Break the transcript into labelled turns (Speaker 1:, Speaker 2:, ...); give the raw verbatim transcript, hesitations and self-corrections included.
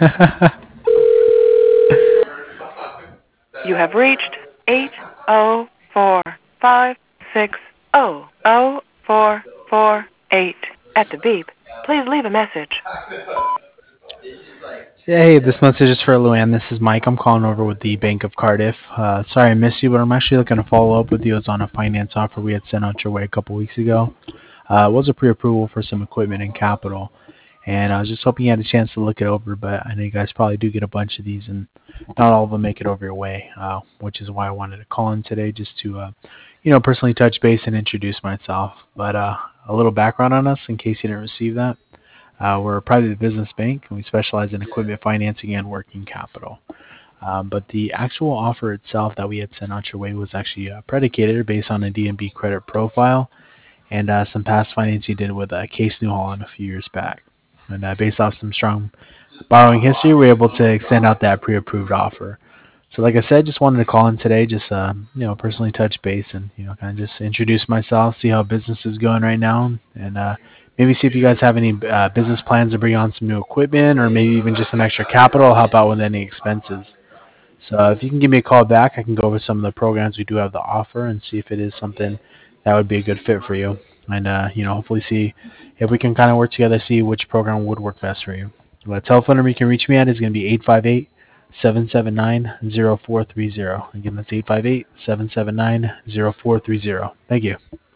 Speaker 1: You have reached eight oh four five six oh oh four four eight. At the beep, please leave a message.
Speaker 2: Yeah, hey, this message is for Luann. This is Mike. I'm calling over with the Bank of Cardiff. Uh, sorry I missed you, but I'm actually looking to follow up with you. It's on a finance offer we had sent out your way a couple weeks ago. Uh, it was a pre-approval for some equipment and capital, and I was just hoping you had a chance to look it over, but I know you guys probably do get a bunch of these, and not all of them make it over your way, uh, which is why I wanted to call in today just to, uh, you know, personally touch base and introduce myself. But uh, a little background on us in case you didn't receive that. Uh, we're a private business bank, and we specialize in equipment financing and working capital. Um, but the actual offer itself that we had sent out your way was actually uh, predicated based on a D N B credit profile and uh, some past finance you did with uh, Case New Holland a few years back. And uh, based off some strong borrowing history, we were able to extend out that pre-approved offer. So like I said, just wanted to call in today, just uh, you know, personally touch base and you know, kind of just introduce myself, see how business is going right now, and uh, maybe see if you guys have any uh, business plans to bring on some new equipment, or maybe even just some extra capital, help out with any expenses. So uh, if you can give me a call back, I can go over some of the programs we do have to offer and see if it is something that would be a good fit for you, and uh, you know, hopefully see if we can kind of work together, see which program would work best for you. The telephone number you can reach me at is going to be eight five eight, seven seven nine, zero four three zero. Again, that's eight five eight, seven seven nine, zero four three zero. Thank you.